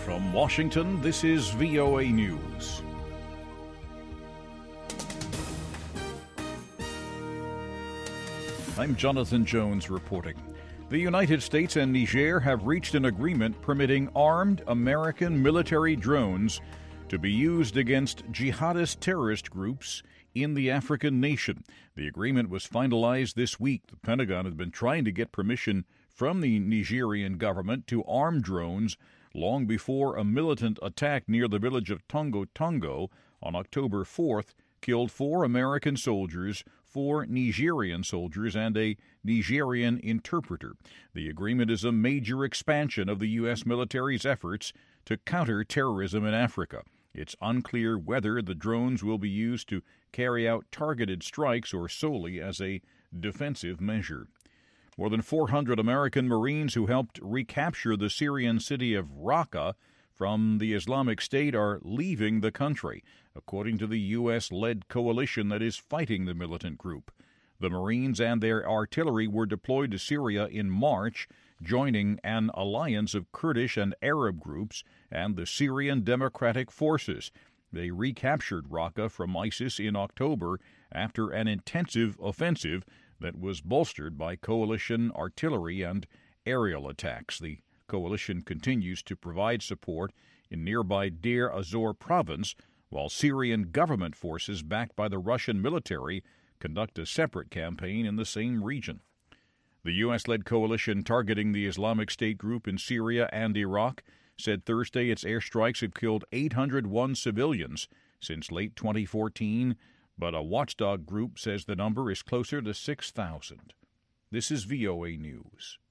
From Washington, this is VOA News. I'm Jonathan Jones reporting. The United States and Niger have reached an agreement permitting armed American military drones to be used against jihadist terrorist groups in the African nation. The agreement was finalized this week. The Pentagon has been trying to get permission from the Nigerian government to arm drones long before a militant attack near the village of Tongo Tongo on October 4th killed 4 American soldiers, 4 Nigerian soldiers, and a Nigerian interpreter. The agreement is a major expansion of the U.S. military's efforts to counter terrorism in Africa. It's unclear whether the drones will be used to carry out targeted strikes or solely as a defensive measure. More than 400 American Marines who helped recapture the Syrian city of Raqqa from the Islamic State are leaving the country, according to the U.S.-led coalition that is fighting the militant group. The Marines and their artillery were deployed to Syria in March, joining an alliance of Kurdish and Arab groups and the Syrian Democratic Forces. They recaptured Raqqa from ISIS in October after an intensive offensive that was bolstered by coalition artillery and aerial attacks. The coalition continues to provide support in nearby Deir ez-Zor province, while Syrian government forces backed by the Russian military conduct a separate campaign in the same region. The U.S.-led coalition targeting the Islamic State group in Syria and Iraq said Thursday its airstrikes have killed 801 civilians since late 2014, but a watchdog group says the number is closer to 6,000. This is VOA News.